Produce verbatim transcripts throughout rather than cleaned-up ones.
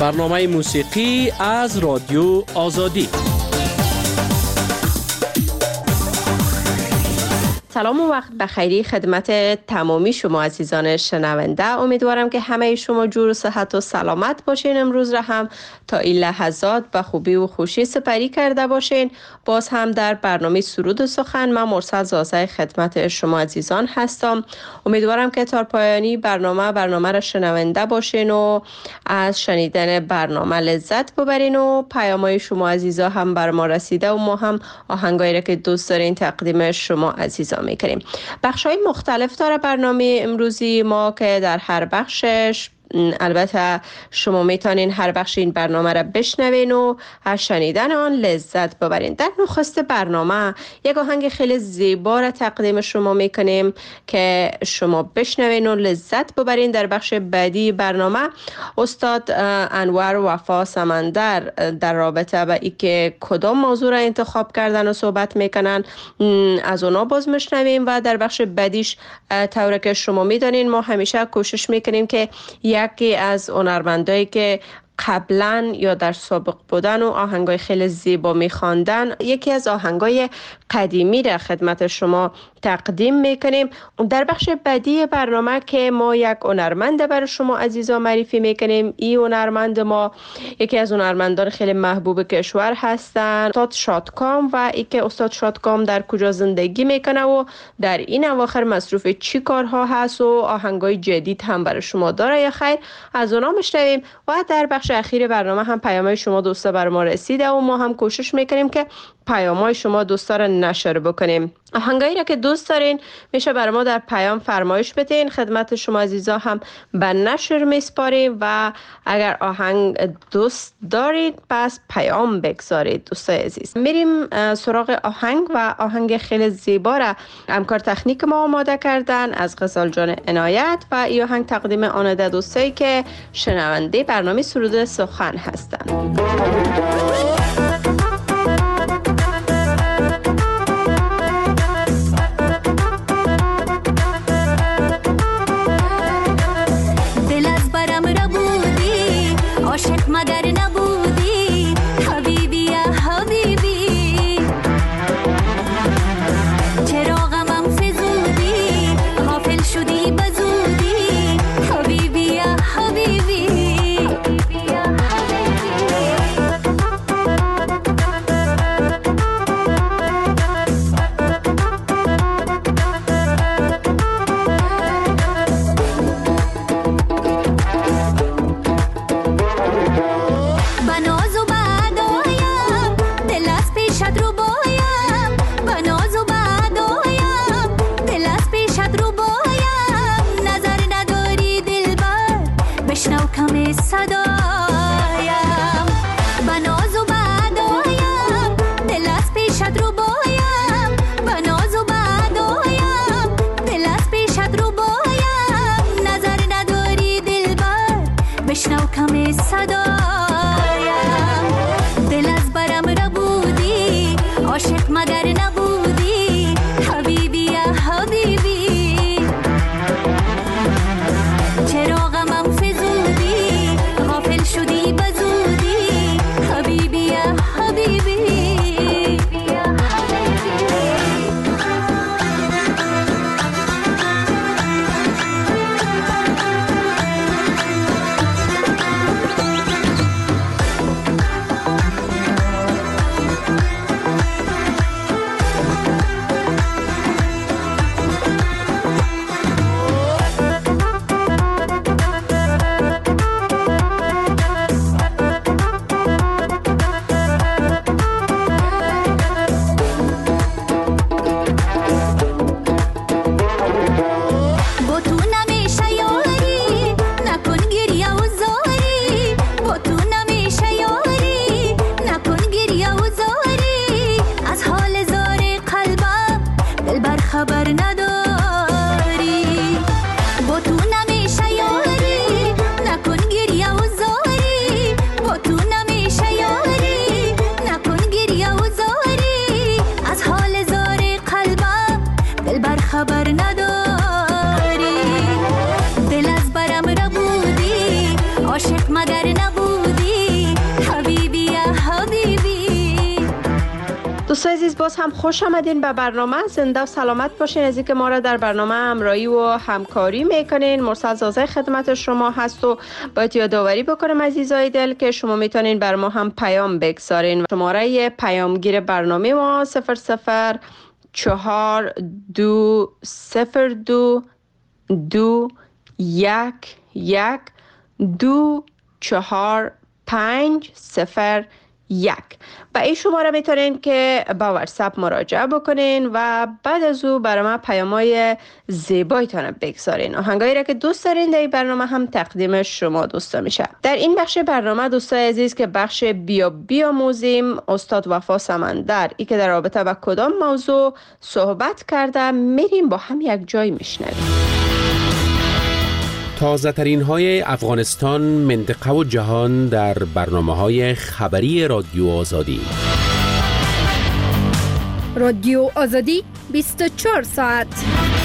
برنامه موسیقی از رادیو آزادی. سلام و وقت بخیری خدمت تمامی شما عزیزان شنونده. امیدوارم که همه شما جور و صحت و سلامت باشین. امروز را هم تا این لحظات به خوبی و خوشی سپری کرده باشین. باز هم در برنامه سرود و سخن من مرسل زازه خدمت شما عزیزان هستم. امیدوارم که تا پایانی برنامه برنامه را شنونده باشین و از شنیدن برنامه لذت ببرین و پیام‌های شما عزیزا هم بر ما رسیده و ما هم آهنگایی را که دوست دارین تقدیم شما عزیزان میکنیم. بخش‌های مختلف داره برنامه امروزی ما که در هر بخشش البته شما میتونین هر بخش این برنامه را بشنوین و از شنیدن آن لذت ببرین. در نخست برنامه یک آهنگ خیلی زیبا را تقدیم شما میکنیم که شما بشنوین و لذت ببرین. در بخش بعدی برنامه استاد انور وفا سمندر در رابطه با ای که کدام موضوع را انتخاب کردن و صحبت میکنن از اونا باز میشنویم و در بخش بعدیش طوری که شما میدونین ما همیشه کوشش میکنیم که یکی از هنرمندایی که قبلا یا در سابق بودن و آهنگای خیلی زیبا میخواندن یکی از آهنگای قدیمی را خدمت شما تقدیم میکنیم. در بخش بعدی برنامه که ما یک هنرمند برای شما عزیزان معرفی میکنیم. این هنرمند ما یکی از هنرمندان خیلی محبوب کشور هستن، استاد شادکام، و ای که استاد شادکام در کجا زندگی میکنه و در این اواخر مصروف چی کارها هست و آهنگای جدید هم برای شما داره یا خیر از اونا میشنویم. و در بخش اخیر برنامه هم پیام‌های شما دوستا بر ما رسیده و ما هم کوشش میکنیم که پیام‌های شما دوستا را نشر بکنیم. آهنگایی را که دوست دارین میشه برای ما در پیام فرمایش بدین. خدمت شما عزیزا هم به نشر میسپاریم و اگر آهنگ دوست دارید پس پیام بگذارید. دوستای عزیز میریم سراغ آهنگ و آهنگ خیلی زیبا را همکار تکنیک ما آماده کردن از غزال جان عنایت و این آهنگ تقدیم آنده دوستایی که شنونده برنامه سرود سخن هستند. عاشق مگر نبودی حبیبی یا حبیبی، چرا غمم فزودی غافل شدی بزودی حبیبی یا حبیبی. دوستان عزیز، باز هم خوش آمدین به برنامه. زنده و سلامت باشین. از اینکه ما را در برنامه همراهی و همکاری میکنین. مرسل زازه خدمت شما هست و باید یادآوری بکنم عزیزای دل که شما میتونین بر ما هم پیام بگذارین. شماره پیامگیر برنامه ما صفر صفر چهار دو صفر دو دو یک یک دو چهار پنج صفر یک. با این شماره میتونین که با واتساپ مراجعه بکنین و بعد از او برای ما پیامای زیبایتان بگذارین. آهنگایی را که دوست دارین در این برنامه هم تقدیم شما دوستا میشه. در این بخش برنامه دوستای عزیز که بخش بیا بیاموزیم، استاد وفا سمندر ای که در رابطه با کدام موضوع صحبت کرده میریم با هم یک جای میشنویم. تازه ترین های افغانستان، منطقه و جهان در برنامه های خبری رادیو آزادی. رادیو آزادی بیست و چهار ساعت.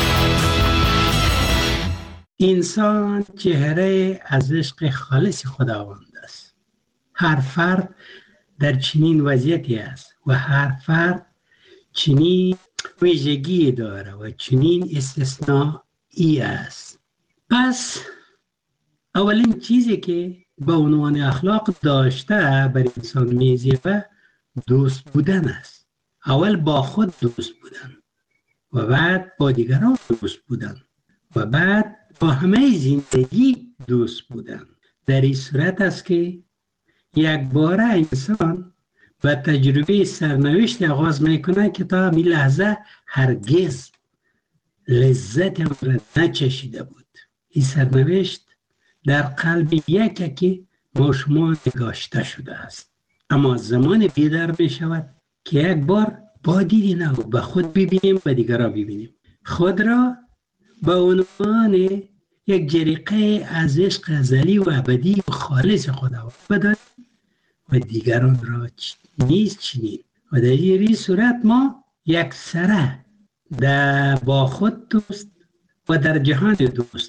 انسان چهره از عشق خالص خداوند است. هر فرد در چنین وضعیتی است و هر فرد چنین ویژگی داره و چنین استثنایی است. پس اولین چیزی که به عنوان اخلاق داشته بر انسان میزیبه دوست بودن است. اول با خود دوست بودن و بعد با دیگران دوست بودن و بعد با همه زندگی دوست بودن. در این صورت است که یک باره انسان به تجربه سرنوشت آغاز میکنه که تا می لحظه هرگز لذت آن را نچشیده بود. این سرنوشت در قلب یکی که با شما نگاشته شده است، اما زمان بیدار می شود که یک بار با دیدی نو به خود ببینیم و دیگران ببینیم. خود را به عنوان یک جریقه از عشق ازلی و ابدی و خالص خداوند بدانیم و دیگران را نیز چنین. و در این صورت ما یک سره در با خود دوست و در جهان دوست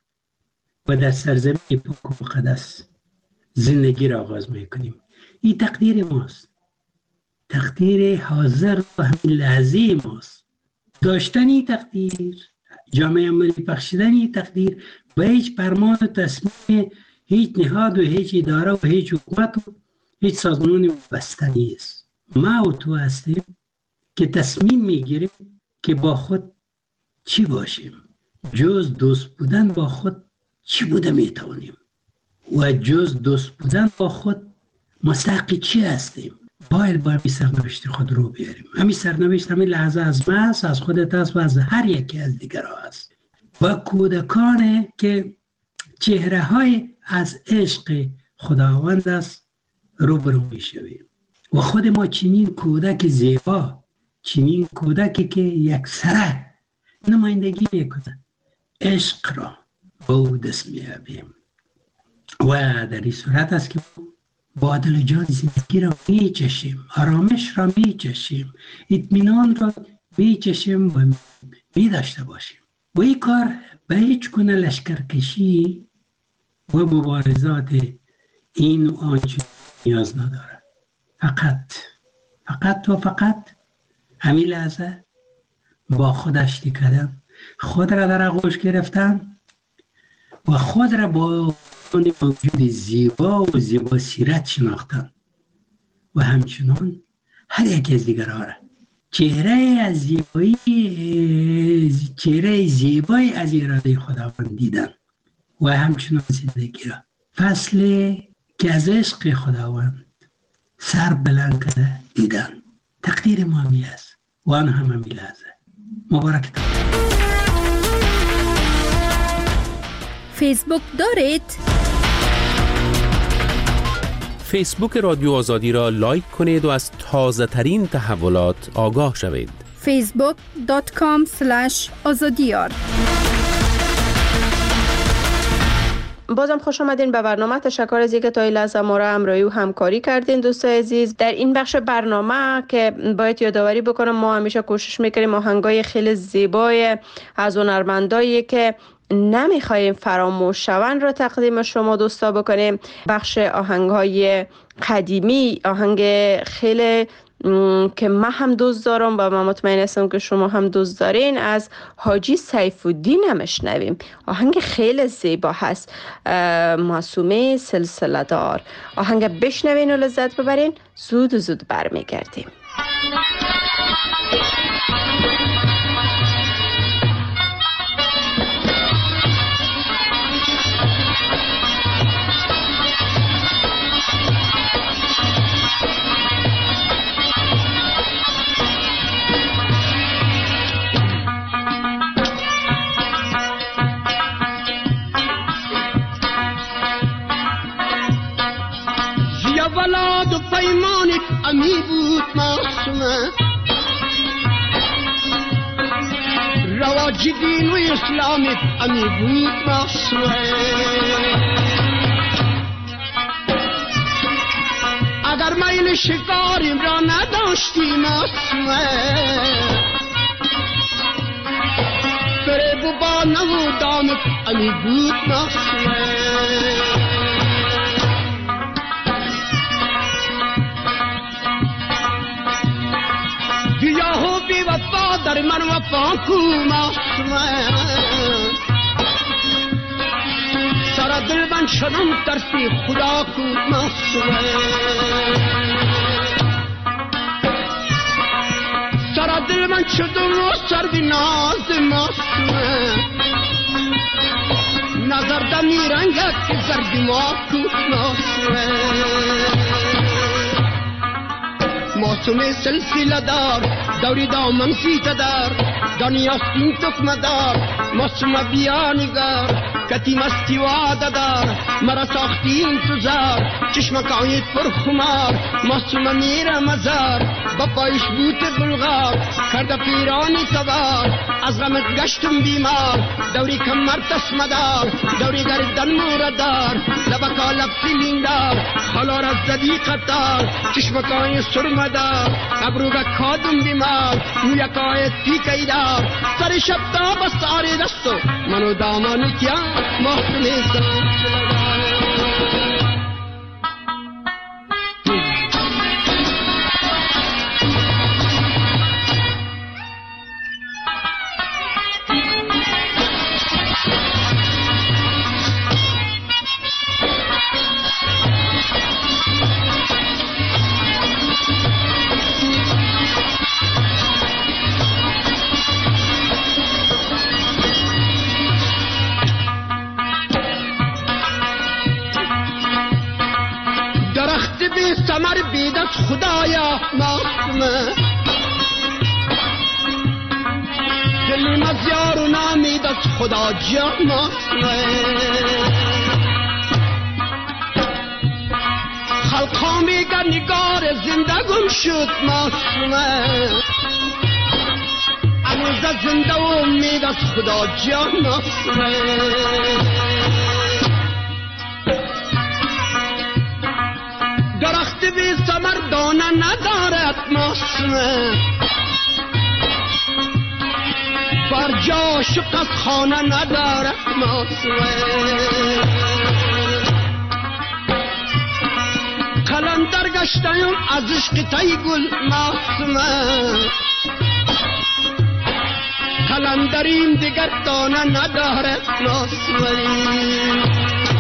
و در سرزمین پاک و مقدس زندگی را آغاز میکنیم. این تقدیر ماست، تقدیر حاضر و همین لحظه ماست. داشتن این تقدیر، جامعه عملی بخشیدن این تقدیر به هیچ فرمان و تصمیم هیچ نهاد و هیچ اداره و هیچ حکومت و هیچ سازمانی بسته نیست. ما و تو هستیم که تصمیم میگیریم که با خود چی باشیم. جز دوست بودن با خود چی بوده میتونیم و جز دوست بودن با خود مستحق چی هستیم. باید با همین سرنوشت خود رو بیاریم. همین سرنوشت همین لحظه از من است، از خودت است و از هر یکی از دیگران است. و کودکانه که چهره های از عشق خداوند است روبرو میشویم و خود ما چنین کودک زیبا، چنین کودکی که یک سره نمایندگی میکنه عشق را با او دست میابیم. و در این صورت است که با دل و جان زندگی را میچشیم، آرامش را میچشیم، اطمینان را میچشیم و میداشته باشیم. و این کار به هیچ گونه لشکرکشی و مبارزات این و آنچه نیاز نداره. فقط فقط و فقط همین لحظه با خودش کردن، خود را در آغوش گرفتن و خود را با موجود زیبا و زیبا سیرت شناختن و همچنان هر یک از دیگرها را چهره از زیبایی چهره زیبایی از اراده خداوند دیدن و همچنان زندگی را فصلی که از عشق خداوند سر بلند کرده دیدن. تقدیر ما همی است و آن هم همی لحظه. مبارک تا فیسبوک دارید؟ فیسبوک رادیو آزادی را لایک کنید و از تازه ترین تحولات آگاه شوید. فیسبوک دات کام سلش آزادیار. بازم خوش آمدین به برنامه. تشکر از اینکه تا این لحظه ما را همراهی و همکاری کردین دوستای عزیز. در این بخش برنامه که باید یادآوری بکنم ما همیشه کوشش میکنیم آهنگای خیلی زیبای از هنرمندایی که نمیخوایم فراموش شون را تقدیم شما دوستا بکنیم. بخش آهنگهای قدیمی، آهنگ خیلی که من هم دوست دارم و من مطمئن هستم که شما هم دوست دارین، از حاجی سیف الدین هم اشنویم. آهنگ خیلی زیبا هست، معصومه سلسله دار. آهنگ بشنوین و لذت ببرین. زود و زود برمیگردیم. ولاد و پیمانت امی بود معصومه، رواج دین و اسلامت امی بود معصومه. اگر میل شکاریم را نداشتی معصومه، فریب و با نو دامت امی بود معصومه. دیاهو بی وفا در من وفا کو معصومه، سر دل من شدم ترسی خدا کو معصومه. سر دل من شدم و سر بی ناز معصومه، نظر دمی رنگت که زردی ما کو معصومه. معصومه سلسله دار دوری دامن فیت دار، دنیا سین تکمه دار. معصومه بیا نگار کتی مستی وعده دار، مرا ساختی انتظار چشمکایت پر خمار. معصومه میره مزار با پایش بوت بلغار، کرده پیرانی تبار از غمت گشتم بیمار. دوری کمر تسمه دار دوری گردن موردار، لبکا لب سیلین دار خالار از زدی قطار. چشمکای سرمه دار ابروگا کادم بیمار، مویکای تیکی دار سر شب تا بستاری دستو منو دامانی کیا معصومه سلسله دار. سمر بید از خدایا معصومه، دلیم از یار و نامید از خدا جا معصومه. خلقا میگن نگار زندگم شد معصومه، هنوز از زنده و امید از خدا جا معصومه. درخت بی ثمر دانه ندارد معصومه، بر جا شق از خانه ندارد معصومه. قلندر گشتیم از عشق تای گل معصومه، قلندریم دیگر دانه ندارد معصومه.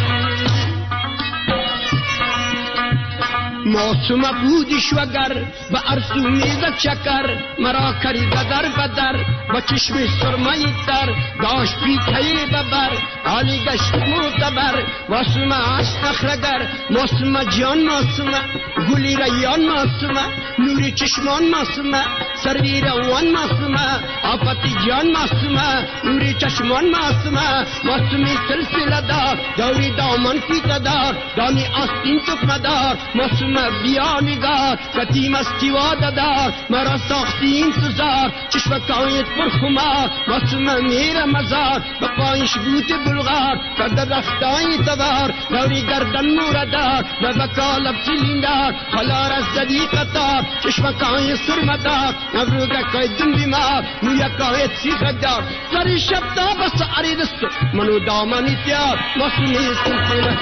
معصومه بودیش وگر به ارسو میزد چکر، مرا کریده در بدر با چشم سرمایی در. داشت پیتهی ببر حالی گشت معتبر، معصومه عشق اخرگر. معصومه جان معصومه گلی ریان معصومه، نوری چشمان معصومه سروی روان معصومه. آفتی جان معصومه نوری چشمان معصومه. معصومه سلسله دار دوری دامن پیت دار، دانی آستین تکمه دار. معصومه بیا نگار کتی مستی واده دار، مرا ساختی انتظار چشمکایت پر خمار. معصومه میره مزار با پایش بوت بلغار، کرده رفتای تبار دوری گردن موردار. لبکا لب سیلیندار خلار از زدی قطار، چشمکای سرمدار نبروگه کای دن بیمار. مویکایت سیخ دار سری شب تا بس عری دستو منو دامانی تیار. معصومه سلسله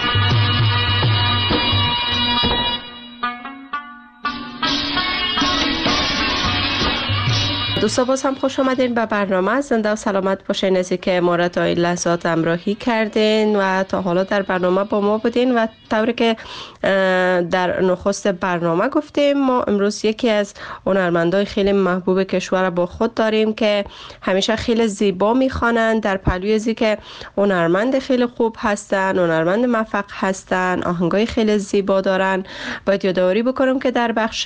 دوستا باز هم خوش آمدین به برنامه. زنده و سلامت باشین از که ما را تا این لحظات همراهی کردین و تا حالا در برنامه با ما بودین. و طوری که در نخست برنامه گفتیم، ما امروز یکی از هنرمندای خیلی محبوب کشور با خود داریم که همیشه خیلی زیبا میخوانند، در پهلوی از که هنرمند خیلی خوب هستن، هنرمند موفق هستن، آهنگای خیلی زیبا دارن. باید یادآوری بکنم که در بخش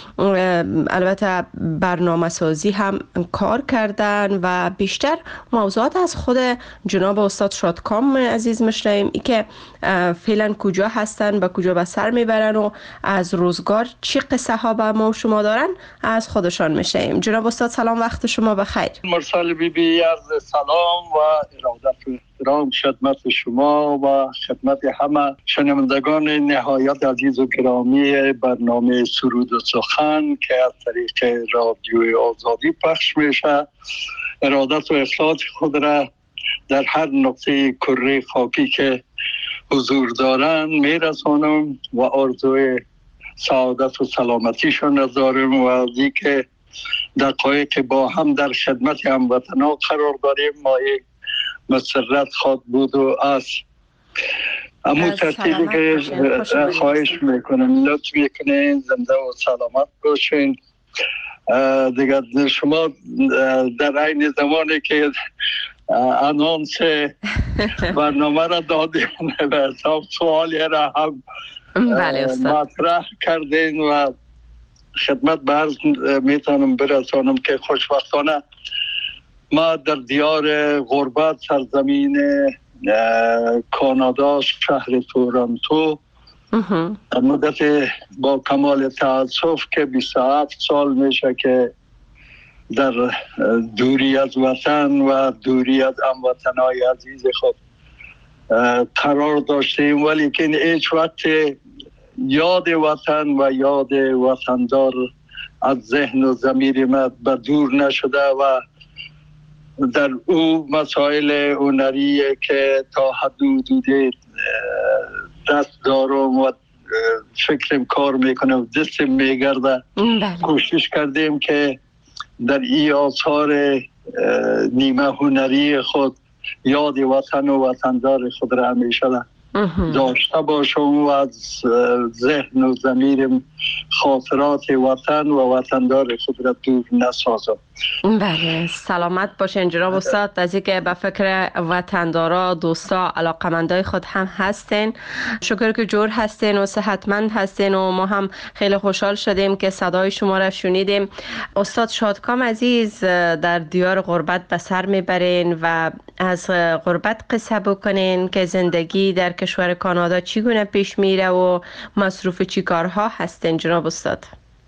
البته برنامه سازی هم کار کردن و بیشتر موضوعات از خود جناب استاد شادکام عزیز میشنویم، ای که فعلا کجا هستن و کجا به سر میبرن و از روزگار چی قصه ها به ما و شما دارن از خودشان میشنویم. جناب استاد سلام، وقت شما بخیر. مرسل بی بی عرض سلام و ارادت و احترام خدمت شما و خدمت همه شنوندگان نهایت عزیز و گرامی برنامه سرود و سخن که از طریق رادیوی آزادی پخش میشه. ارادت و اخلاص خود را در هر نقطه کره خاکی که حضور دارن میرسانم و آرزوی سعادت و سلامتیشون را دارم و از اینکه دقایق با هم در خدمت هموطنان قرار داریم ما یک مسرت خواد بود و از امو ترتیبی که خواهش میکنم لطف میکنین زنده و سلامت باشین. دیگر شما در این زمانی که انانس برنامه را دادیم به حساب سوالی را هم مطرح کردین و خدمت به عرض میتونم برسانم که خوشبختانه ما در دیار غربت سرزمین کانادا شهر تورنتو مدت با کمال تأسف که بیست و هفت سال میشه که در دوری از وطن و دوری از هموطنای عزیز خود قرار داشتیم، ولی که هیچ وقت یاد وطن و یاد وطندار از ذهن و ضمیر ما به دور نشده و در او مسائل هنری که تا حد حدودی دست دارم و فکرم کار میکنم دستم میگرده کوشش کردیم که در این آثار نیمه هنری خود یاد وطن و وطندار خود را همیشه داشته باشم و از ذهن و ضمیرم خاطرات وطن و وطندار خود را دور نسازم. بله سلامت باشین جناب استاد، از اینکه به فکر وطندارا دوستا علاقمندای خود هم هستین. شکر که جور هستین و صحتمند هستین و ما هم خیلی خوشحال شدیم که صدای شما را شنیدیم. استاد شادکام عزیز در دیار غربت به سر میبرین و از غربت قصه بکنین که زندگی در کشور کانادا چگونه پیش میره و مصروف چی کارها هستین جناب استاد؟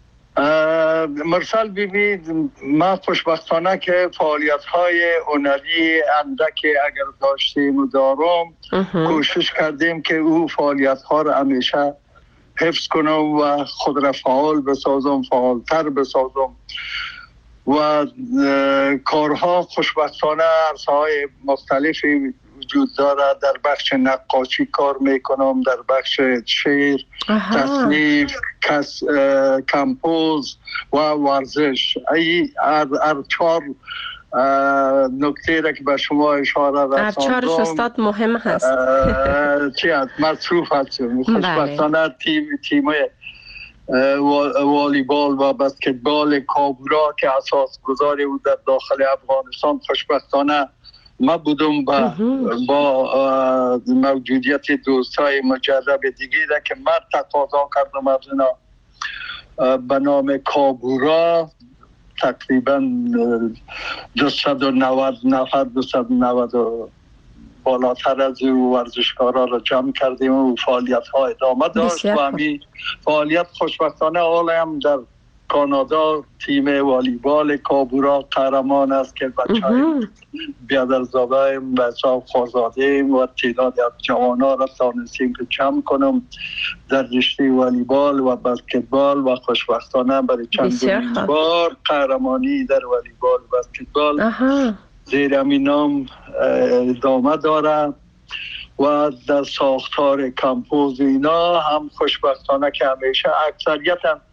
مرسل ببینید ما خوشبختانه که فعالیت های هنری اندکی اگر داشتیم و دارم کوشش کردیم که او فعالیت ها را همیشه حفظ کنم و خود را فعال بسازم، فعالتر بسازم و کارها خوشبختانه عرصه‌های مختلفی وجود دارد. در بخش نقاشی کار میکنم، در بخش شعر، تصنیف، کس، کمپوز و ورزش. ای هر چهار نکته را که به شما اشاره رساندم هر چهارش استاد مهم هست. چی هست؟ مصروف هستم. خوشبختانه تیم تیمای والیبال و بسکتبال کابورا که اساس گذاری بود در داخل افغانستان خوشبختانه ما بودم با, با موجودیت دوستای مجرب دیگه ده که من تقاضا کردم از اینا به نام کابورا تقریبا دویست و نود نفر دویست و نود بالاتر از او ورزشکارا را جمع کردیم و فعالیت ها ادامه داشت و همین فعالیت خوشبختانه حال هم در کانادا تیم والیبال کابورا قهرمان است که بچه های بیادرزاده و حساب خوازاده و تعداد از جوانان را تانستیم که جمع کنم در رشته والیبال و بسکتبال و خوشبختانه برای چند بار قهرمانی در والیبال و بسکتبال زیر همین نام ادامه داره و در ساختار کمپوز اینا هم خوشبختانه که همیشه اکثریت هم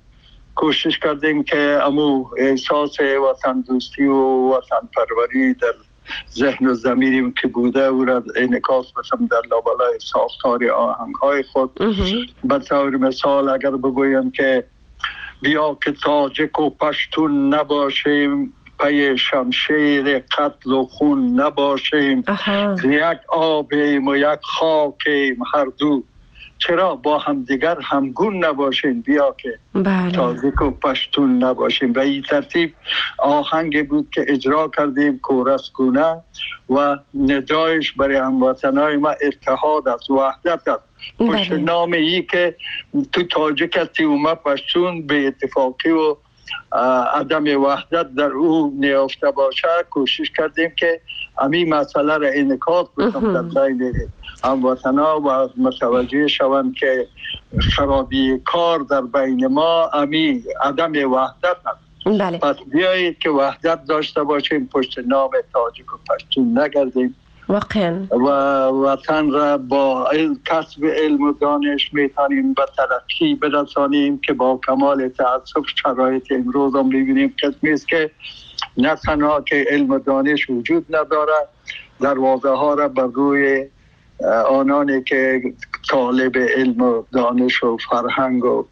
کوشش کردیم که امو احساس وطن دوستی و وطن پروری در ذهن و ضمیریم که بوده او را انعکاس بدیم در لابلای ساختار آهنگ های خود. به طور مثال اگر بگویم که بیا که تاجک و پشتون نباشیم، پی شمشیر قتل و خون نباشیم، یک آبیم و یک خاکیم هر دو، چرا با هم دیگر همگون نباشیم، بیا که بله. تاجک و پشتون نباشیم. و این ترتیب آهنگ بود که اجرا کردیم کورس گونه و ندایش برای هموطنای ما اتحاد است، وحدت است. پشت نام ای که تو تاجک هستی و ما پشتون به اتفاقی و عدم وحدت در او نیافته باشه، کوشش کردیم که همین مسئله را انعکاس بدیم در بین هموطنا و متوجه شوند که خرابی کار در بین ما همین عدم وحدت است. بله. پس بیایید که وحدت داشته باشیم، پشت نام تاجک و پشتون نگردیم واقعا و وطن را با کسب علم و دانش میتونیم به ترقی برسانیم که با کمال تأسف شرایط امروز هم میبینیم قسمی است که نه تنها که علم و دانش وجود نداره، دروازه ها را بر روی آنانی که طالب علم و دانش و فرهنگ و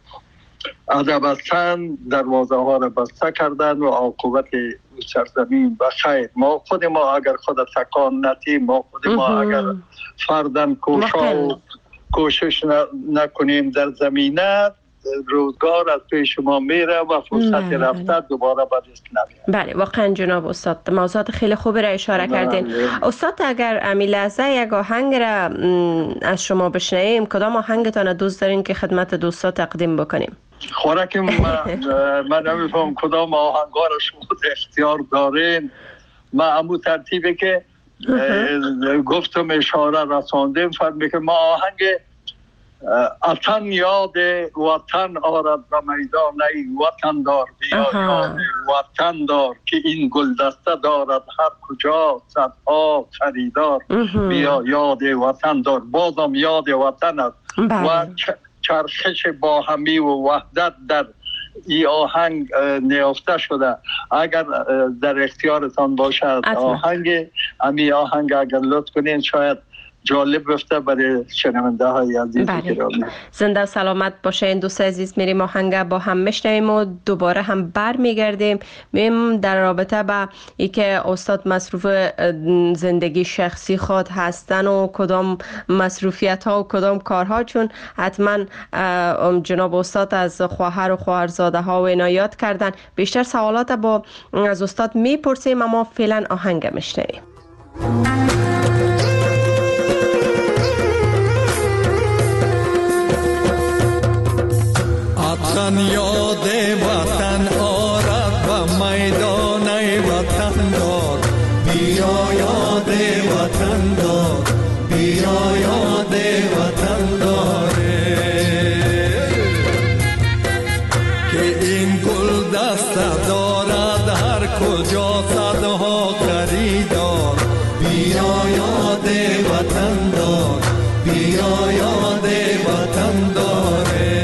ادب هستند دروازه ها را بسته کردن و عاقبت سرزمین بخیر. ما خود ما اگر خود تکان ندیم، ما خود ما اگر فردن کوشا و کوشش نکنیم در زمینه، روزگار از پیش ما میره و فرصت رفته دوباره بدست نمیاد. بله واقعا جناب استاد موضوعات خیلی خوبی را اشاره کردین. استاد اگر امی لحظه یک آهنگ را از شما بشنویم، کدام آهنگتان دوست دارین که خدمت دوستا تقدیم بکنیم؟ خوراک من من نمیفهم کدام آهنگا را شما اختیار دارین. من همون ترتیبه که گفتم اشاره رساندیم فرمی که ما آهنگ اتن یاد وطن آرد و میدان ای وطن دار، بیا یاد وطن دار که این گلدسته دارد هر کجا صدها خریدار، بیا یاد وطن دار. بازم یاد وطن است و چرخش با همی و وحدت در این آهنگ نیافته شده. اگر در اختیارتان باشد آهنگ امی آهنگ اگر لطف کنین شاید جالب بفته برای شنونده های عزیز گرامی. زنده و سلامت باشین دوست عزیز. میریم آهنگ با هم میشنویم و دوباره هم بر میگردیم میم در رابطه با ای که استاد مصروف زندگی شخصی خود هستن و کدام مصروفیت ها و کدام کارها، چون حتما جناب استاد از خواهر و خواهرزاده ها و عنایات کردن. بیشتر سوالات با از استاد میپرسیم اما فعلا آهنگ میشنویم. وطن یاد وطن آرد و میدان وطن دار، بیا یاد وطن دار، بیا یاد وطن داره که این گل دسته دارد هر کجا صدها خریدار، بیا یاد وطن دار، بیا یاد وطن داره.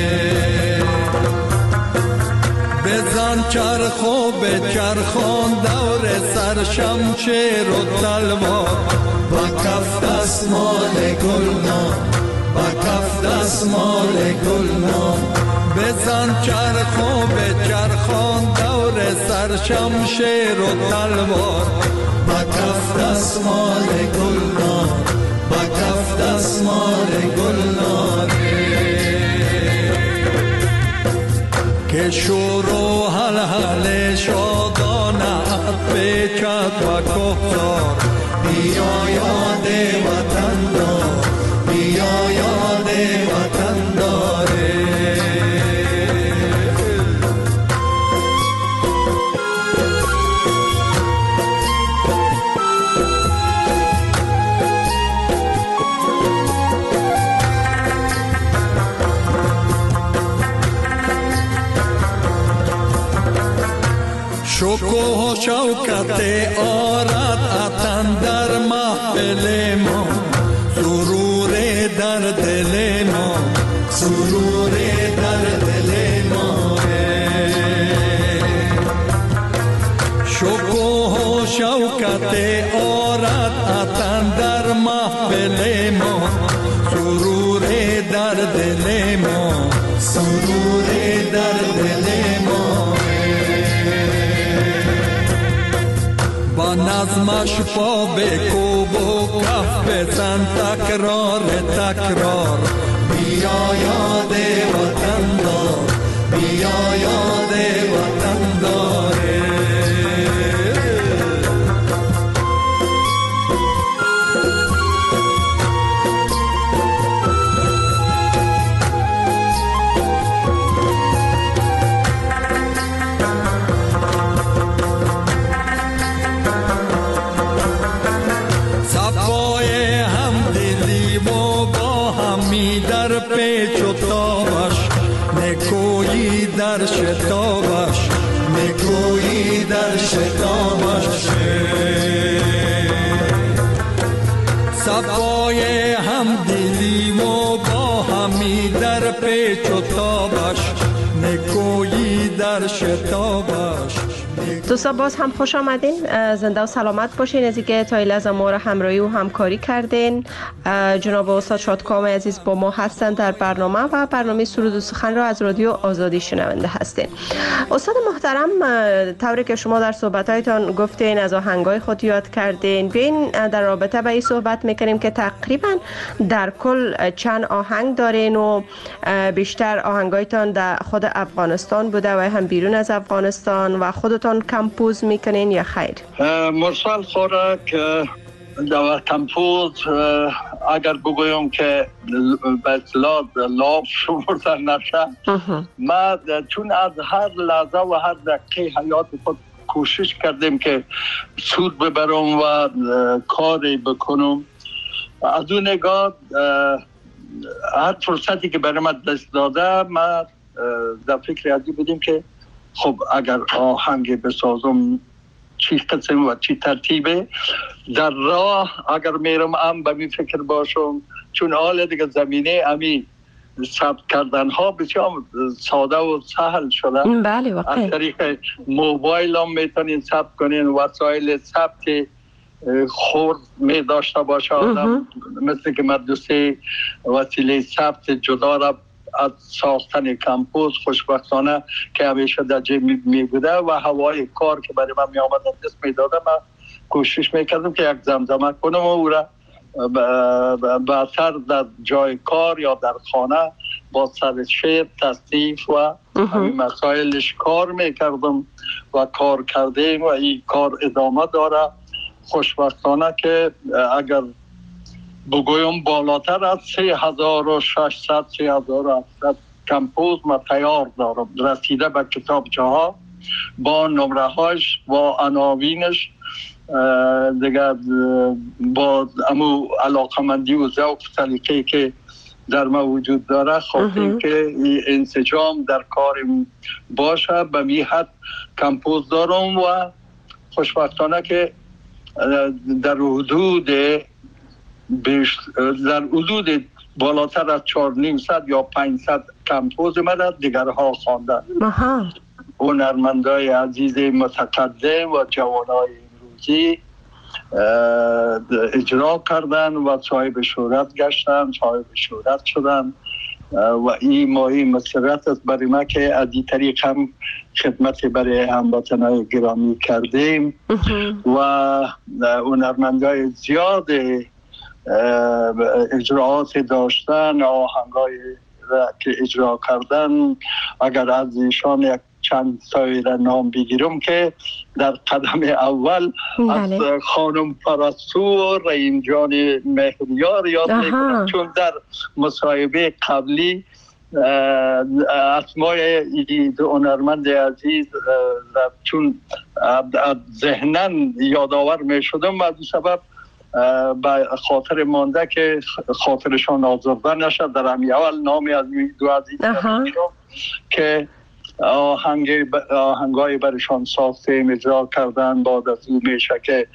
بزن چرخو به چرخان دور سر شمشیر و تلوار، با کف دستمال گلنار، با کف دستمال گلنار. بزن چرخو به چرخان دور سر شمشیر و تلوار، با کف دستمال گلنار، با کف دستمال گلنار. که شور و حلحل شادانه پیچد و کفتار، بیا یاد وطن دار، بیا یاد وطن داره. شکوه و شوکت آرد اتن در محفل ما، سرور در دل ما، سرور در دل ما. شکوه و شوکت آرد اتن در محفل ما سرور در دل ما سرور در دل ما با نظمش پا بکوب و کف بزن تکرار تکرار بیا یاد وطن دار بیا یاد وطن داره پیچ و تابش نکویی در شتابش نکویی در شتابش صفای همدلی و با همی در پیچ و تابش نکویی در شتابش. دوستان باز هم خوش آمدین، زنده و سلامت باشین. از اینکه تا این لحظه ما را همراهی و همکاری کردین. جناب استاد شادکام عزیز با ما هستند در برنامه و برنامه سرود و سخن را از رادیو آزادی شنونده هستین. استاد محترم، طوری که شما در صحبت‌هایتان گفتین از آهنگای خود یاد کردین، ببین در رابطه با این صحبت میکنیم که تقریبا در کل چند آهنگ دارین و بیشتر آهنگایتان در خود افغانستان بوده و هم بیرون از افغانستان و خودتان کمپوز میکنین یا خیر؟ مرسال خوره که در کمپوز اگر بگویم که به اصطلاح لاف شمرده نشه، ما چون از هر لحظه و هر دقیقه حیات خود کوشش کردیم که سود ببرم و کاری بکنم. از اون نگاه هر فرصتی که برای ما دست داده ما در فکر ازی بودیم که خب اگر آهنگ بسازم چی قسم و چی ترتیبه در راه اگر میرم ام به می فکر باشم، چون حال دیگه زمینه امی ثبت کردن ها بسیار ساده و سهل شده. بله واقعا از طریق موبایل هم میتونین ثبت کنین، وسایل ثبت خورد می داشته باشه آدم، مثل که مدرسه وسیله ثبت جدا را از ساختن کمپوز خوشبختانه که همیشه در جیب می بوده و هوای کار که برای من می آمد دست می داده، من کوشش می کردم که یک زمزمه کنم و او را بهتر در جای کار یا در خانه با سر شعر تصنیف و همین مسائلش کار می کردم و کار کردیم و این کار ادامه داره. خوشبختانه که اگر بگویم بالاتر از سه هزار و ششصد سه هزار و هفتصد کمپوز ما تیار دارم، رسیده به کتابچه ها با نمره هاش با عناوینش دیگه با امو علاقمندی و ذوق سلیقه‌ای که در ما وجود داره. خب این که انسجام در کار باشه به می حد کمپوز دارم و خوشبختانه که در حدود بیش در حدود بالاتر از چهار نیم-صد یا پانصد کمپوز من دیگرها خواندن. هنرمندای عزیز متقدم و جوانای امروزی اجرا کردن و صاحب شهرت گشتن، صاحب شهرت شدن و این ماهی مسرت است برای ما که از این طریق هم خدمت برای هموطنان گرامی کردیم و هنرمندای زیاد اجراعات داشتن، آهنگای که اجرا کردن. اگر از ایشان یک چند سایر نام بگیرم که در قدم اول از خانم پرستو و رحیم جان مهریار یاد میکنم، چون در مصاحبه قبلی اسمای این هنرمند عزیز چون ذهنن یادآور می شدم و از سبب به خاطر مانده که خاطرشان آزرده نشد در همی اول نامی از دو عزیز که آهنگ آهنگای برشان ساخته اجرا کردن. بعد از او میشه که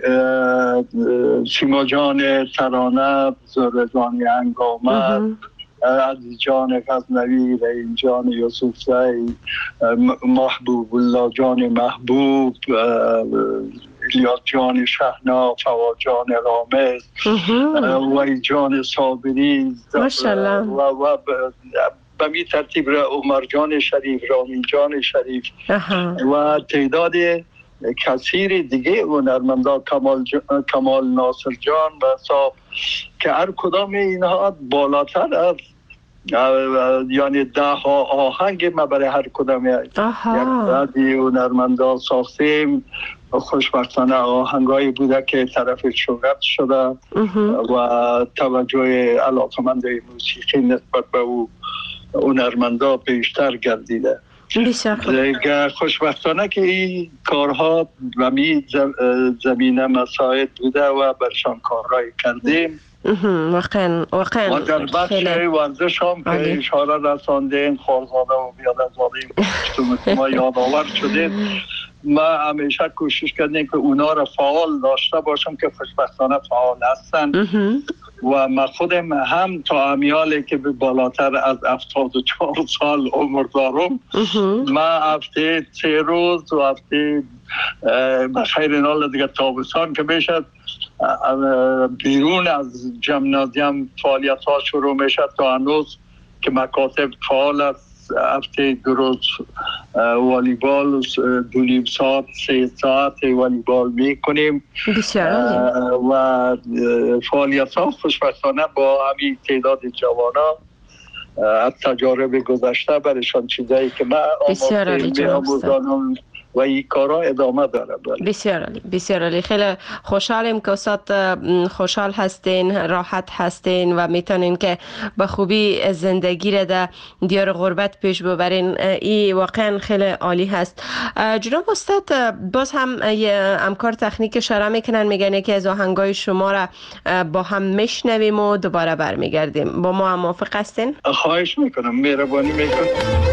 سیما جان ترانه، زهره جان انگامه، عزیز جان غزنوی، رحیم جان یوسفزی، محبوب الله جان محبوب، الیاس جان شهنا، فواد جان رامز، وی جان صابری ماشاءالله و و به می ترتیب عمر جان شریف، رامین جان شریف و تعداد کثیر دیگه هنرمندا، کمال ج... کمال ناصر جان و صاحب که هر کدام اینها بالاتر از یعنی ده ها آهنگ ما برای هر کدام یک عددی هنرمندا ساختیم. خوشبختانه آهنگایی بوده که طرف شهرت شده و توجه علاقمندای موسیقی نسبت به او هنرمندا بیشتر گردیده. بسیار خوشبختانه که این کارها و می زمینه مساعد بوده و برشان کارهایی کردیم. واقعا واقعا و در بخش ورزش هم که اشاره رساندین، خورزاده و بیادرزاده ما یادآور شدید. ما همیشه کوشش کردیم که اونا را فعال داشته باشم که خوشبختانه فعال هستن و من خودم هم تا امیالی که به بالاتر از هفتاد و چهار سال عمر دارم، من هفته سه روز و هفته بخیر نال دیگه تابستان که میشد بیرون از جمنازیم فعالیت ها شروع میشد تا هنوز که مکاتب فعال است. هفته دو روز والیبال دو نیم ساعت سه ساعت والیبال میکنیم و فعالیت ها خوشبختانه با همین تعداد جوانا از تجارب گذشته برشان چیزایی که من آموزانم و این کارا ادامه داره. بسیار عالی، بسیار عالی. خیلی خوشحالیم که استاد خوشحال هستین، راحت هستین و میتونین که به خوبی زندگی را در دیار غربت پیش ببرین. این واقعا خیلی عالی هست. جناب استاد باز هم همکار تکنیک اشاره میکنن، میگن که از آهنگای شما را با هم میشنویم و دوباره برمیگردیم. با ما هم موافق هستین؟ خواهش میکنم، مهربانی میکنم.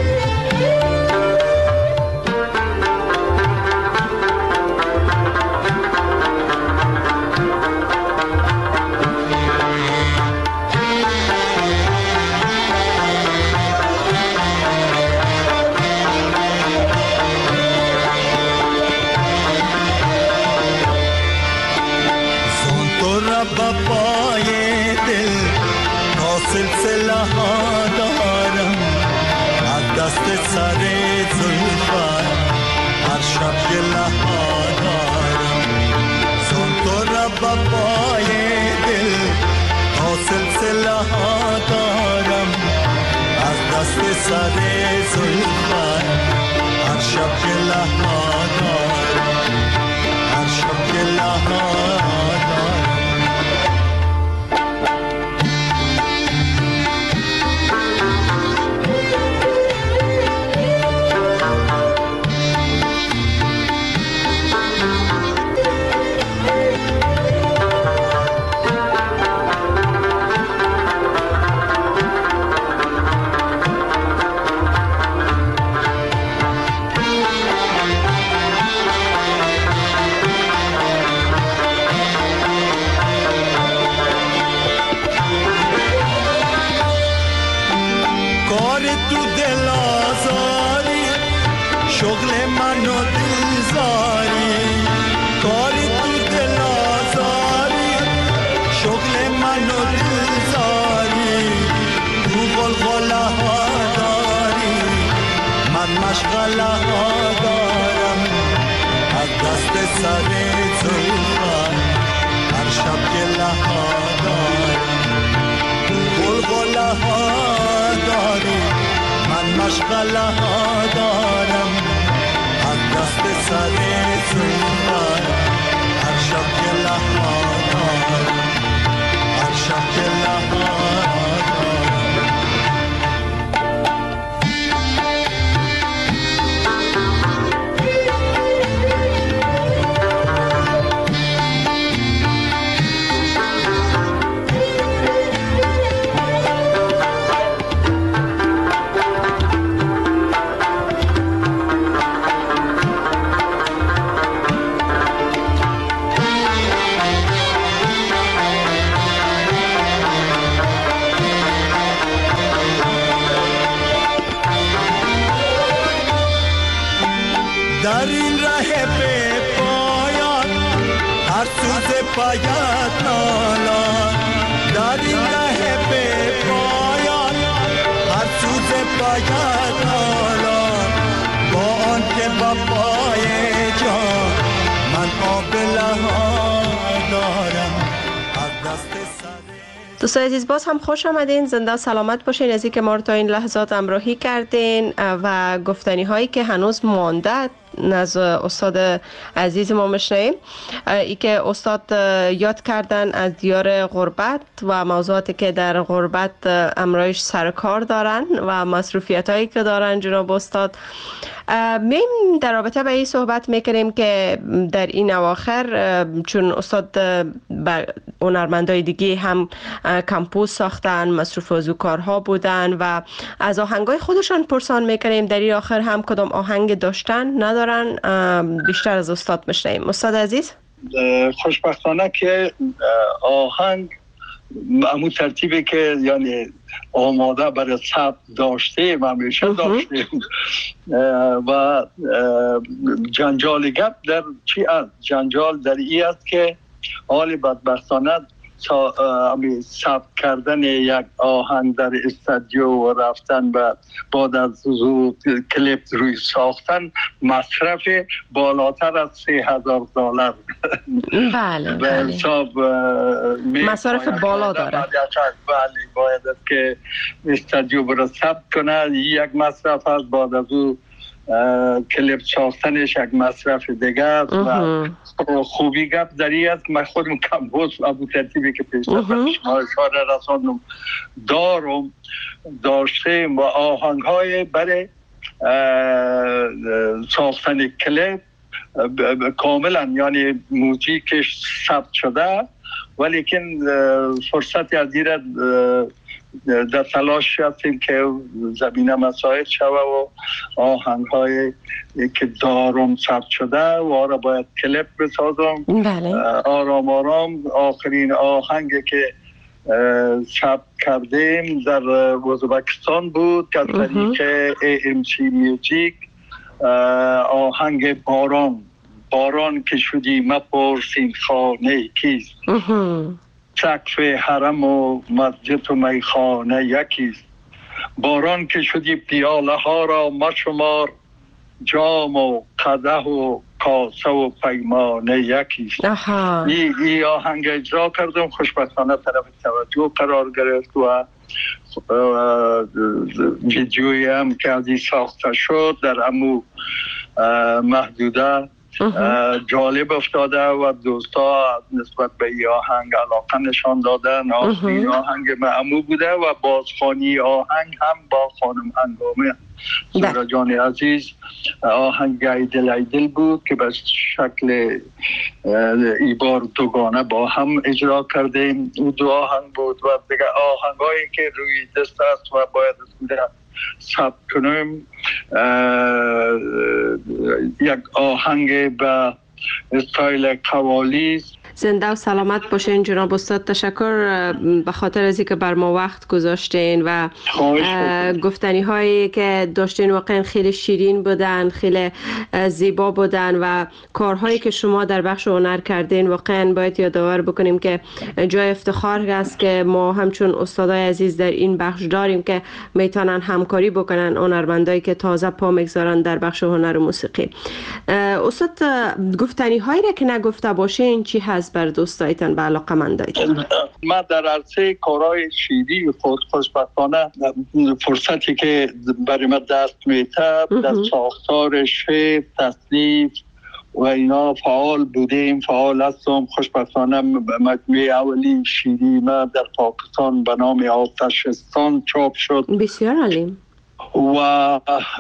بابای دل تا سلسله ها دارم، از دست سر زلفت هر شب گله ها دارم. زن تو را بابای دل تا سلسله ها دارم، از دست سر زلفت هر شب گله ها دارم، هر شب گله ها دارم. مشغله ها دارم از دست سر زلفت هر شب گله ها دارم. بلبله ها داری من مشغله ها دارم از دست سر زلفت هر شب گله ها دارم، هر شب گله ها دارم. این ره به پایان هر سوز باید نالان در این ره به پایان هر سوز باید نالان با آن که با پای جان من آب لها دارم از دست سر. دوستان عزیز باز هم خوش آمدین، زنده و سلامت باشین. از اینکه ما رو تا این لحظات همراهی کردین و گفتنی هایی که هنوز مانده از استاد عزیز ما میشنیم. ای که استاد یاد کردن از دیار غربت و موضوعاتی که در غربت امرایش سرکار دارن و مصروفیت هایی که دارن جناب استاد. میم در رابطه به این صحبت میکنیم که در این اواخر چون استاد به هنرمندای دیگه هم کمپوز ساختن، مصروف وضوکارها بودن و از آهنگای خودشان پرسان میکنیم در این آخر هم کدام آهنگ داشتن ندارن. بیشتر از استاد میشنیم. استاد عزیز خوشبختانه که آهنگ همون ترتیبی که یعنی آماده برای ثبت داشتیم همیشه داشتیم و جنجال گپ در چی است؟ جنجال در این است که حال بدبختانه ثبت کردن یک آهنگ در استودیو و رفتن و بعد از کلیپ روی ساختن مصرف بالاتر از سه هزار دلار بله بله مصرف بالا داره. بله باید که استودیو برای ثبت کنه یک مصرف است، بعد از او کلیپ ساختنش یک مصرف دیگه است و خوبی گپ در این است که من خودم کمپوز ابو ترتیبی که پیش شما اشاره رساندم دارم داشتیم و آهنگ های برای ساختن کلیپ کاملا یعنی موزیکش ثبت شده ولیکن فرصتی از دیرد در تلاش هستیم که زمینه مساعد شوه و آهنگ های که دارم ثبت شده و آره باید کلیپ بسازم. بله. آرام آرام آخرین آهنگ که ثبت کردیم در ازبکستان بود که طریق ای ام سی میوزیک آهنگ باران باران که شدی مپرسین خانه کیست سقف حرم و مسجد و میخانه یکیست باران که شدی پیاله ها را مشمار جام و قدح و کاسه و پیمانه یکیست. این ای آهنگ اجرا کردم خوشبختانه طرف توجه قرار گرفت و ویدیویی هم که از این ساخته شد در امو محدوده جالب افتاده و دوستا نسبت به این آهنگ علاقه نشان دادن. آخرین آهنگ معمو بوده و بازخوانی آهنگ هم با خانم هنگامه زهرا جان عزیز آهنگ ایدل ایدل بود که به شکل ای بار دوگانه با هم اجرا کردیم. او دو آهنگ بود و دیگه آهنگ هایی که روی دست است و باید ثبت کنیم یک آهنگ به استایل قوالی. زنده و سلامت باشین جناب استاد. تشکر به خاطر از اینکه بر ما وقت گذاشتین و گفتنی هایی که داشتین واقعا خیلی شیرین بودن، خیلی زیبا بودن و کارهایی که شما در بخش هنر کردین واقعا باید یادآور بکنیم که جای افتخار است که ما همچون استادای عزیز در این بخش داریم که میتونن همکاری بکنن هنرمندایی که تازه پا میگذارن در بخش هنر و موسیقی. استاد گفتنی هایی را که نگفته باشین چی هست بر دوستایتان به علاقه مندایتان؟ من در عرصه کارهای شیری خود خوشبختانه فرصتی که برای من دست میته در ساختار شعر، تصنیف و اینا فعال بودیم، فعال هستم. خوشبختانه مجموعه اولی شیری من در پاکستان به نام آتشستان چاپ شد. بسیار عالی. و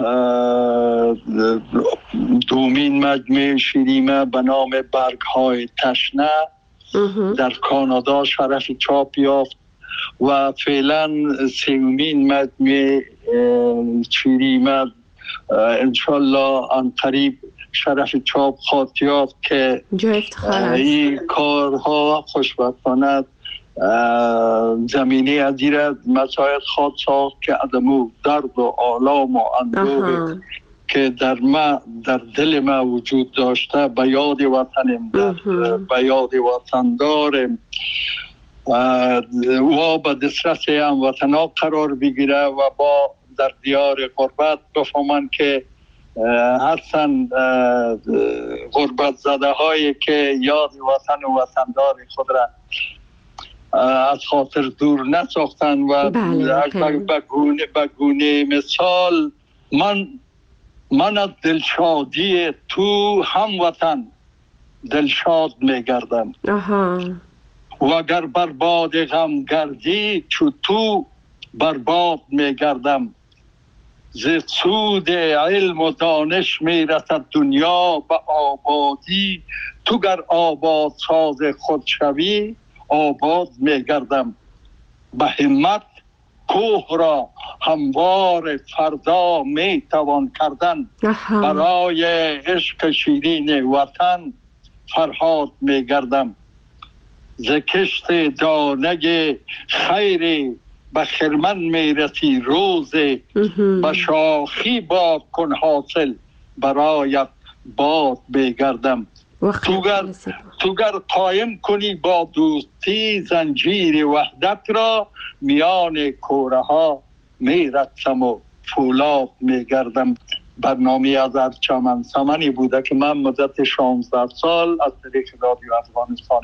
دومین مجموعه شیریمه به نام برگ های تشنه در کانادا شرف چاپ یافت و فعلا سومین مجموعه شیریمه انشالله آن قریب شرف چاپ خواهد یافت که این کارها خوشبختانه زمینه از این مساعد خواهد ساخت که عدم درد و آلام و اندوه که در ما در دل ما وجود داشته به یاد وطنم، به یاد وطندارم و به دسترس هموطنا قرار بگیره و با در دیار غربت بفهمن که هستن غربت زده هایی که یاد وطن و وطندار خود را از خاطر دور نساختن و بگونه بگونه مثال من من از دلشادی تو هموطن دلشاد میگردم و اگر برباد غم گردی چو تو برباد میگردم. ز سود علم و دانش میرسد دنیا به آبادی، تو گر آباد ساز خود شوی آباد میگردم. به همت کوه را هموار فردا میتوان کردن، برای عشق شیرین وطن فرهاد میگردم. ز کشت دانه خیری به خرمن میرسی روز، به شاخی باد کن حاصل برایت باد میگردم. تو گر تو گر قایم کنی با دوستی زنجیر وحدت را، میان کوره ها میرقصم و فولاد میگردم. برنامه از از چمن سمنی بوده که من مدت شانزده سال از طریق رادیو افغانستان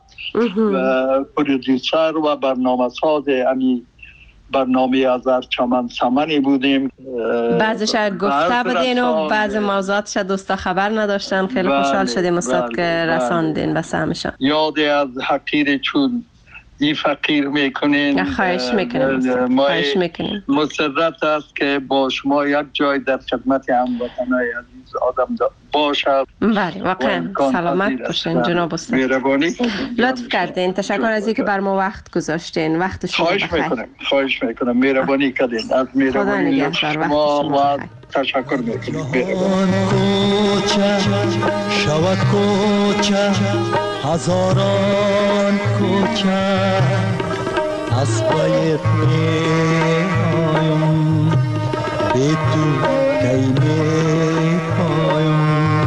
و پرودیوسر و برنامه ساز امی برنامه از از چمن سمنی بودیم. بعضش گفته بدین و بعض موضوعاتش دوستا خبر نداشتن. خیلی خوشحال شدیم استاد که رساندین به سهمشان. یاد از حقیر چون این فقیر میکنین. خواهش میکنیم خواهش میکنیم. مسرت است که با شما یک جای در خدمت هموطنای عزیز آدم باشد. بله واقعا سلامت باشین جناب استاد. مهربانی لطف کردین. تشکر از اینکه بر ما وقت گذاشتین. وقت شما بخیر. خواهش میکنم خواهش میکنم مهربانی کردین. از مهربانی شما و تشکر میکنم. کوچه شود کوچه هزاران کوچه از پای پایم به تو کی می پایم.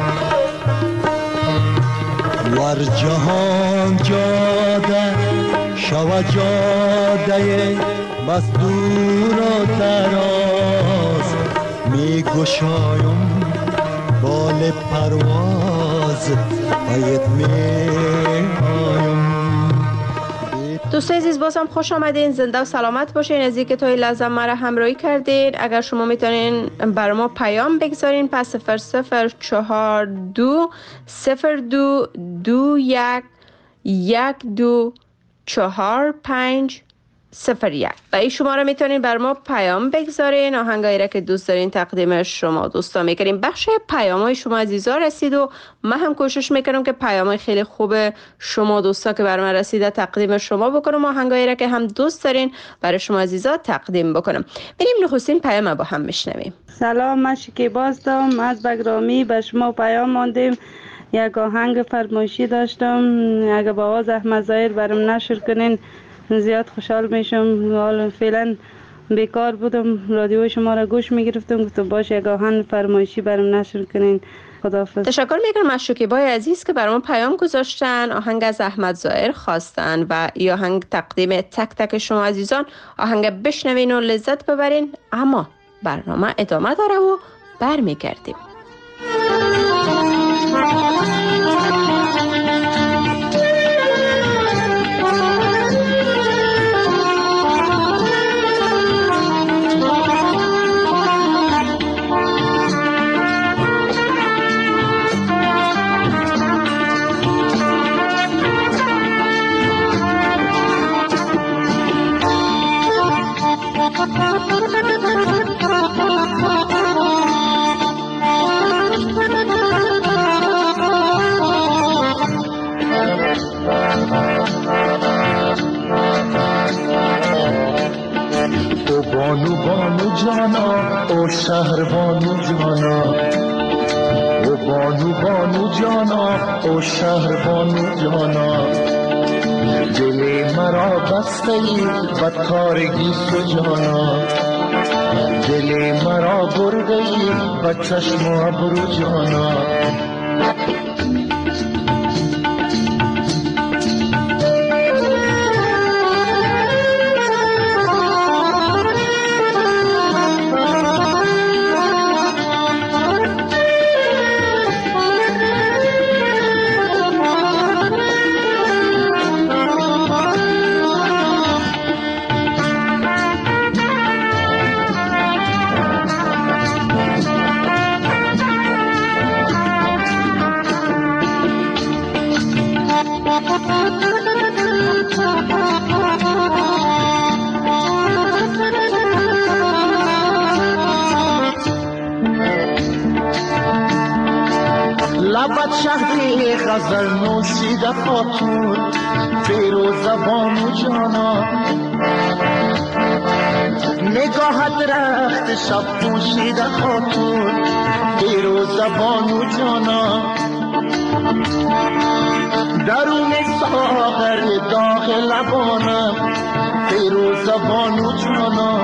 ور جهان جاده شود جاده بس دور و دراز می گشایم بال پرواز باید می آیم. دوستای عزیز بازم خوش آمدین. زنده و سلامت باشین. از اینکه تا این لحظه مرا همراهی کردین. اگر شما میتونین بر ما پیام بگذارین پس صفر صفر چهار دو صفر دو دو یک یک دو چهار پنج صفر یک و این شماره میتونین بر ما پیام بگذارین. آهنگایی را که دوست دارین تقدیم شما دوستا میکنیم. بخش پیامای شما عزیزا رسید و من هم کوشش میکنم که پیامای خیلی خوب شما دوستا که بر من رسیده تقدیم شما بکنم. آهنگایی را که هم دوست دارین برای شما عزیزا تقدیم بکنم. بریم نخستین پیام با هم بشنویم. سلام، من شکیبا هستم از بگرامی. به شما پیام ماندیم. یک آهنگ فرمایشی داشتم، اگه با آواز احمد ظاهر برام نشر کنین زیاد خوشحال میشم. حالا فعلا بیکار بودم، رادیو شما را گوش میگرفتم، گفتم باشه یک آهنگ فرمایشی برام نشر کنین. خداحافظ. تشکر میکنم از شکیبای عزیز که برام پیام گذاشتن، آهنگ از احمد ظاهر خواستن و این آهنگ تقدیم تک تک شما عزیزان. آهنگ بشنوین و لذت ببرین. اما برنامه ادامه داره و برمیگردیم. بانو بانو جانا او شهر بانو جانا، او بانو بانو جانا او شهر بانو جانا. دل مرا بسته ای بدکارگی تو جانا، دل مرا برده ای و چشم و ابرو جانا. لبت شهری غزل نوشیده خاتون فیروز بانو جانا. نگاهت رخت شب پوشیده خاتون فیروز بانو جانا. درون ساغر داغ لبانم فیروز بانو جانا.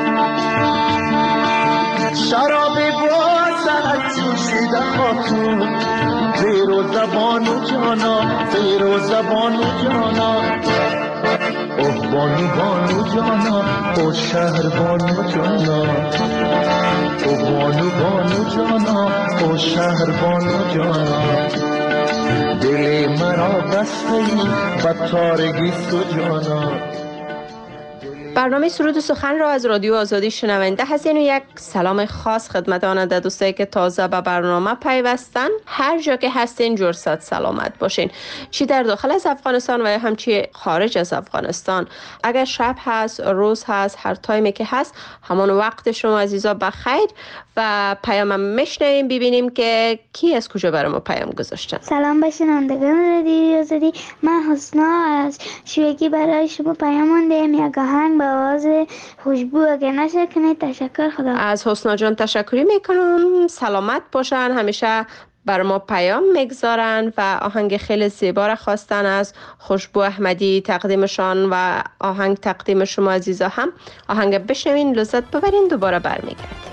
شراب بازت جوشیده خاتون فیروز بانو جانا. فیروز بانو جانا. اوه بانو بانو جانا. او شهر بانو جانا. او بانو بانو جانا. او شهر بانو جانا. دل مرا بسته ای و تارگی تو جانا. برنامه سرود و سخن را از رادیو آزادی شنونده هستین و یک سلام خاص خدمت آننده دوستایی که تازه به برنامه پیوستن. هر جا که هستین جرصد سلامت باشین، چی در داخل از افغانستان و یا همچی خارج از افغانستان. اگر شب هست، روز هست، هر تایمی که هست، همان وقت شما عزیزا بخیر. و پیامم میشنویم ببینیم که کی از کجا برای ما پیام گذاشتن. سلام به شنوندگان رادیو آزادی، من حسنا از شویگی برای شما پیام موندم. یک آهنگ با آواز خوشبو اگر نشه کنید. تشکر. خدا. از حسنا جان تشکری میکنم. سلامت باشن. همیشه بر ما پیام میگذارن و آهنگ خیلی زیبا را خواستن از خوشبو احمدی تقدیمشان و آهنگ تقدیم شما عزیزا هم. آهنگ بشنوین، لذت ببرین، دوباره برمیگردیم.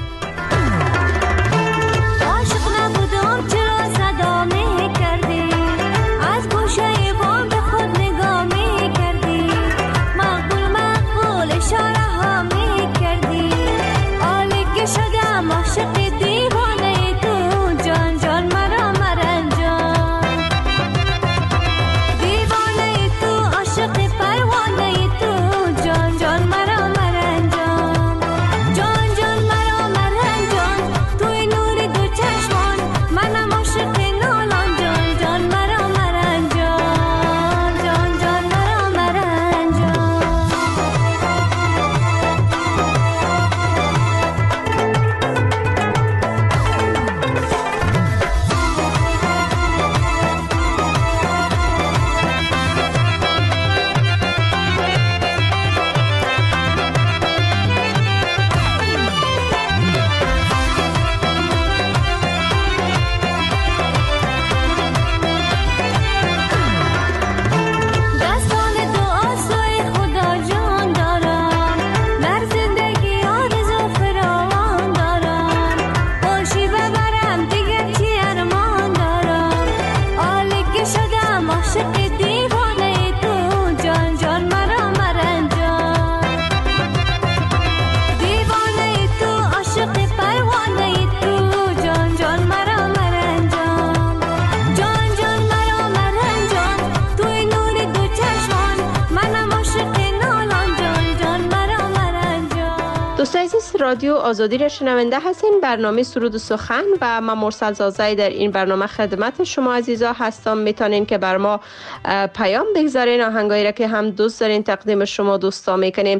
رادیو آزادی را شنونده هستین. برنامه سرود و سخن و من مرسل زازای در این برنامه خدمت شما عزیزا هستم. میتونین که بر ما پیام بگذارین، آهنگایی را که هم دوست دارین تقدیم شما دوستا میکنیم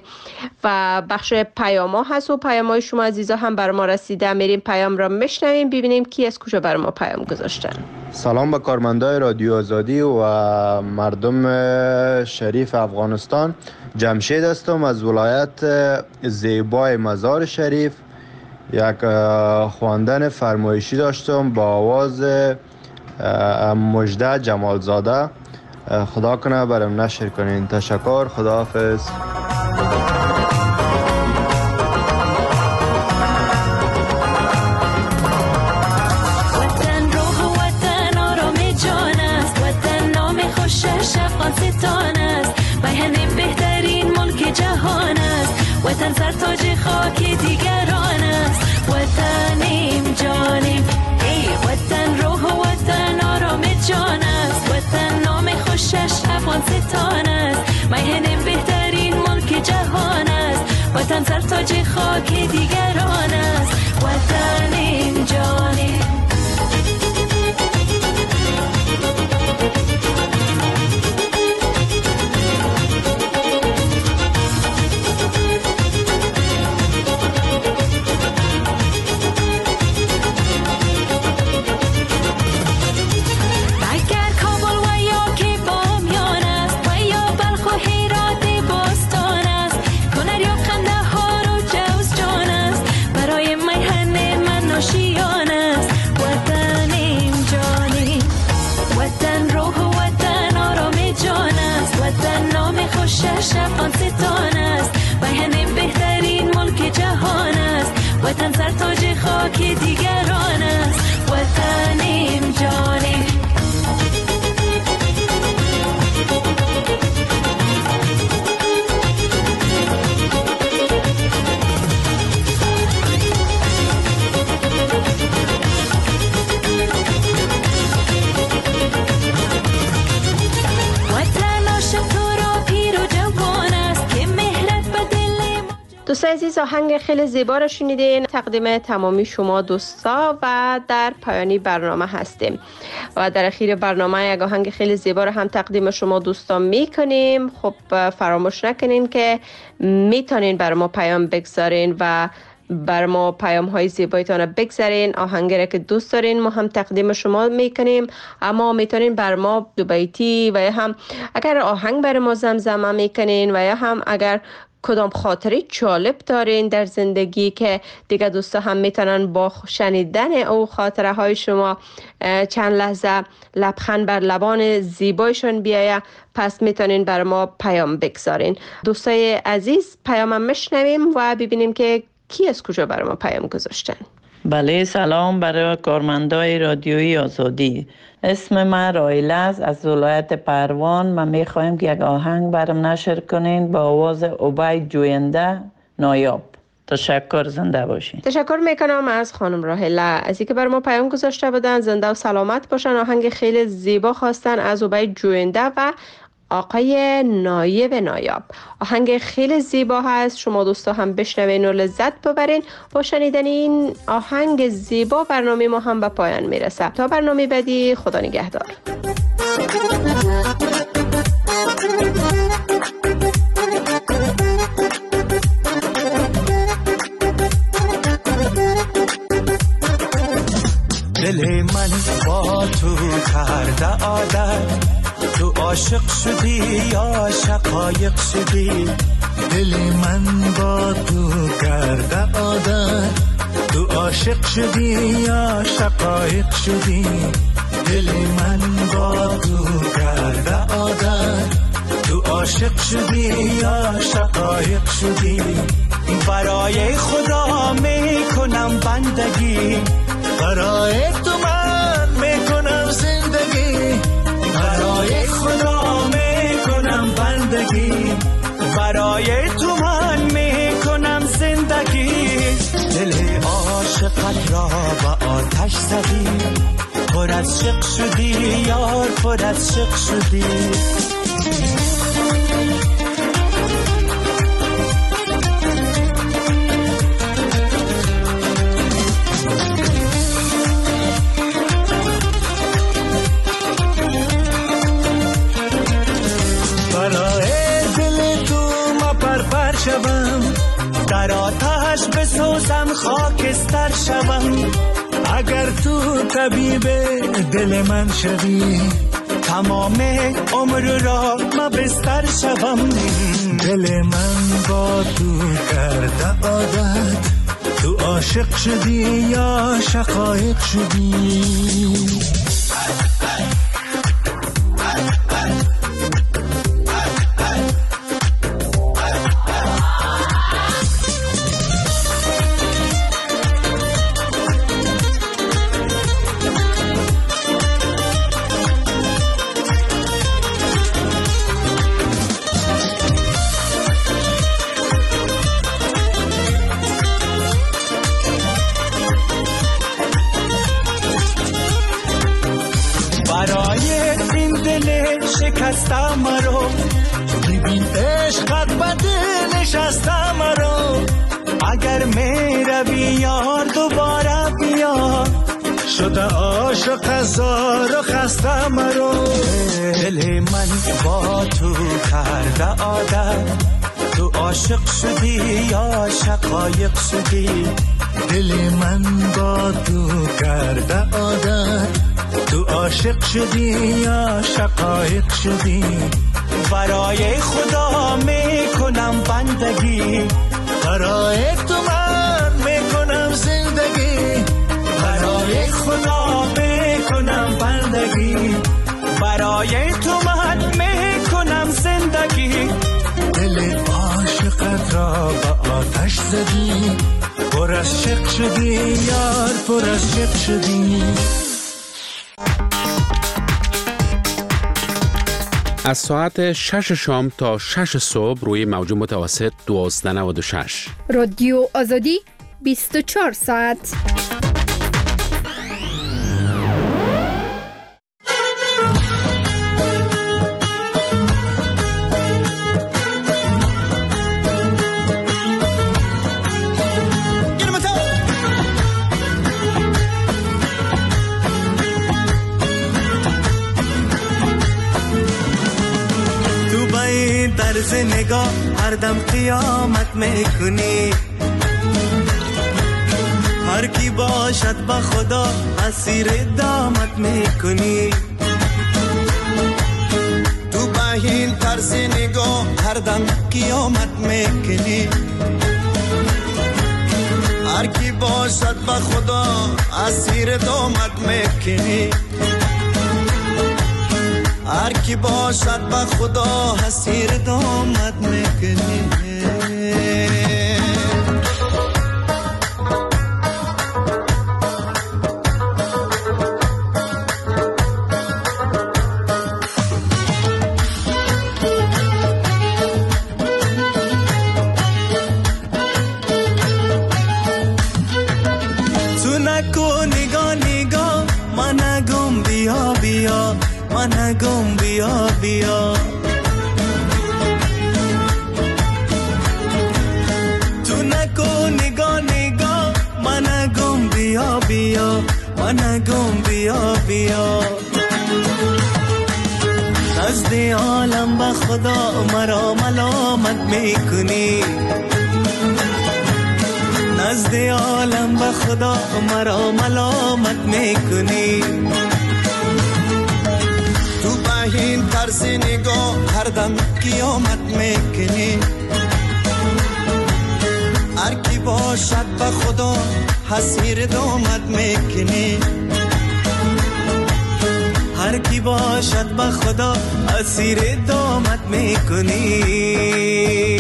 و بخش پیام ها هست و پیام های شما عزیزا هم بر ما رسیده. میریم پیام را میشنویم ببینیم کی از کجا بر ما پیام گذاشتن. سلام به کارمندای رادیو آزادی و مردم شریف افغانستان. جمشید هستم از ولایت زیبای مزار شریف. یک خواندن فرمایشی داشتم با آواز مجده جمالزاده. خدا کنه برام نشر کنین. تشکر. خداحافظ. وطن سر تاج خاک دیگران است. وطنیم جانیم ای وطن، روح و وطن آرام جان است. وطن نام خوشش افغانستان است، میهن بهترین ملک جهان است. وطن سر تاج خاک دیگران است. وطنیم جانیم. افغانستان است، میهن بهترین ملک جهان است. وطن سر تاج خاک دیگران است. وطنیم جانیم. دوستان عزیز، آهنگ خیلی زیبا رو شنیدین. تقدیم تمامی شما دوستا و در پایانی برنامه هستیم و در اخیر برنامه یک آهنگ خیلی زیبا رو هم تقدیم شما دوستان میکنیم. خب فراموش نکنین که میتونین بر ما پیام بگذارین و بر ما پیام های زیبایتان بگذارین. آهنگی که دوست دارین ما هم تقدیم شما میکنیم، اما میتونین بر ما دو بیتی و یا هم اگر آهنگ بر ما زمزمه میکنین و یا هم اگر کدام خاطری جالب دارین در زندگی که دیگه دوستا هم میتونن با شنیدن او خاطره های شما چند لحظه لبخند بر لبان زیبایشون بیایه، پس میتونین بر ما پیام بگذارین. دوستای عزیز، پیامم میشنویم و ببینیم که کی از کجا بر ما پیام گذاشتن. بله، سلام برای کارمندای رادیویی آزادی. اسم من رایله است از ولایت پروان. من میخوایم که یک آهنگ برام نشر کنین با آواز عبید جوینده نایاب. تشکر، زنده باشین. تشکر میکنم از خانم راهله از اینکه بر ما پیام گذاشته بودن. زنده و سلامت باشن. آهنگ خیلی زیبا خواستن از عبید جوینده و آقای نایب نایاب. آهنگ خیلی زیبا هست، شما دوستا هم بشنوین و لذت ببرین. با شنیدن این آهنگ زیبا برنامه ما هم به پایان میرسه. تا برنامه بعدی، خدا نگهدار. دل من با تو کرده عادت، تو عاشق شدی یا شقایق شدی. دل من با تو کرده عادت، تو عاشق شدی یا شقایق شدی. دل من با تو کرده عادت، تو عاشق شدی یا شقایق شدی. برای خدا میکنم بندگی، برای تو من میکنم زندگی. برای خدا میکنم بندگی، برای تو من میکنم زندگی. دل عاشقت را با آتش زدی، پر از شق شدی یار، پر از شق شدی. در آتش بسوزم خاکستر شوم. اگر تو طبیب دل من شوی، تمام عمر را ما بستر شوم. دل من با تو کرده عادت، تو عاشق شدی یا شقایق شدی. شکستم مرو، ببین عشقت به دل نشستم مرو. اگر میروی یار دوباره بیا، شده عاشق هزار و خسته مرو. دل من با تو کرده عادت، تو عاشق شدی یا شقایق شدی. دل من با تو کرده عادت، تو عاشق شدی یا شقایق شدی. برای خدا میکنم بندگی، برای تو من میکنم زندگی. برای خدا میکنم بندگی، برای تو من میکنم زندگی. دل عاشقت را به آتش زدی، پر از شق شدی یار، پر از شق شدی. از ساعت شش شام تا شش صبح روی موج متوسط دوازده نود و شش. رادیو آزادی بیست و چهار ساعت. طرز نگاه هر دم قیامت میکنی، هر کی باشد با خدا اسیر دامت میکنی. تو با این طرز نگاه هر دم قیامت میکنی، هر کی باشد با خدا اسیر دامت میکنی. هر کی باشد با خدا اسیر دامت میکنی. تو نکن نگاه نگاه منگم بیا بیا، منگم بیا بیا. تو نکن نگاه نگاه منگم بیا بیا، منگم بیا بیا. نزد عالم با خدا مرا ملامت میکنی، نزد عالم با خدا مرا ملامت میکنی. تو با این طرز نگاه هر دم قیامت میکنی، هر کی باشد با خدا اسیر دامت میکنی. هر کی باشد با خدا اسیر دامت میکنی.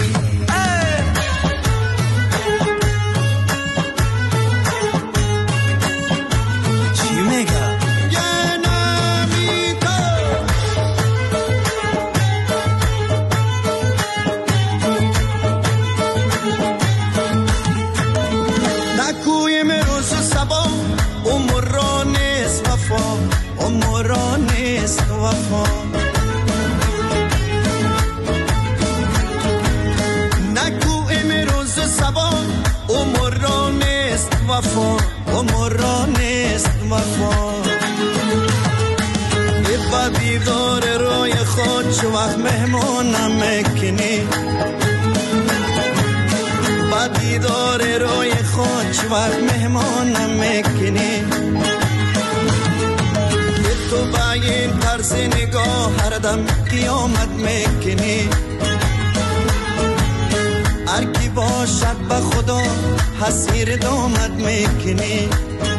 چی میگه؟ نگو امروز سبا عمر نیست وفا، عمر نیست وفا. با دیدار روی خود چو وقت مهمونم میکنی، با دیدار روی خود چو وقت مهمونم میکنی. تو با این طرز نگاه هر دم قیامت میکنی، هر کی باشد با خدا اسیر دامت میکنی.